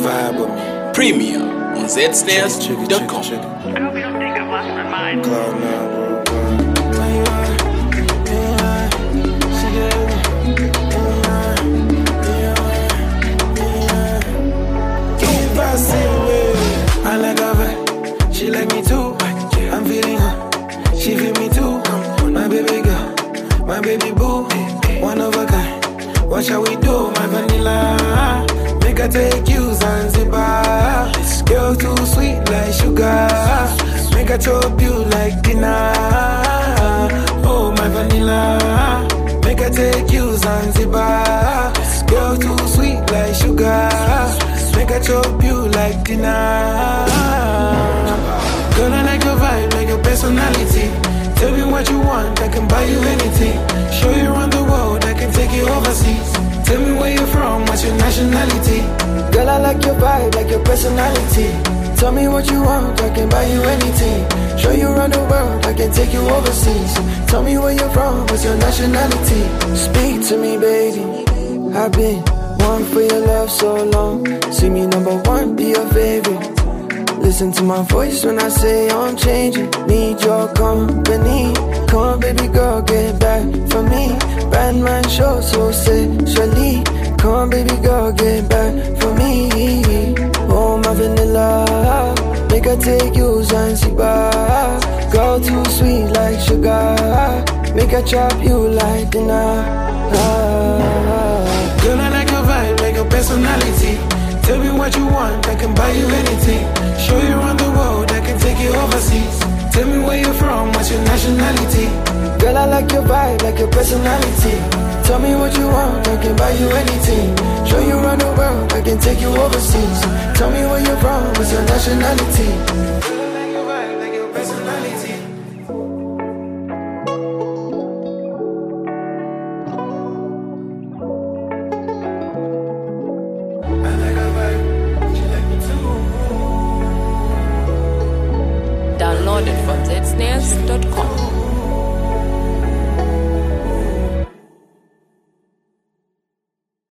vibe with me. Premium on zsnares.com. I hope you don't think I've lost my mind. Cloud nine, I like her vibe, she like me too. I'm feeling her, she feel me too. My baby girl, my baby boo, one of a kind. What shall we do, my vanilla? Make her take you Zanzibar. Girl too sweet like sugar. Make her chop you like dinner. Oh my vanilla. Make her take you Zanzibar. Girl too sweet like sugar. Make her chop you like dinner. Girl, I like your vibe, like your personality. Tell me what you want, I can buy you anything. Show you around the world, I can take you overseas. Tell me where you're from, what's your nationality? Girl, I like your vibe, like your personality. Tell me what you want, I can buy you anything. Show you around the world, I can take you overseas. Tell me where you're from, what's your nationality? Speak to me, baby. I've been one for your love so long. See me number one, be your favorite. Listen to my voice when I say I'm changing. Need your company. Come on, baby girl, get back for me. Bad man show so sexually. Come on, baby girl, get back for me. Oh, my vanilla. Make her take you Zanzibar. Girl too sweet like sugar. Make her chop you like dinner. Girl, I like your vibe, like your personality. Tell me what you want, I can buy you anything. Show you around the world, I can take you overseas. Tell me where you're from, what's your nationality? Girl, I like your vibe, like your personality. Tell me what you want, I can buy you anything. Show you around the world, I can take you overseas. Tell me where you're from, what's your nationality? Girl, I like your vibe, like your personality. Download it from zsnares.com.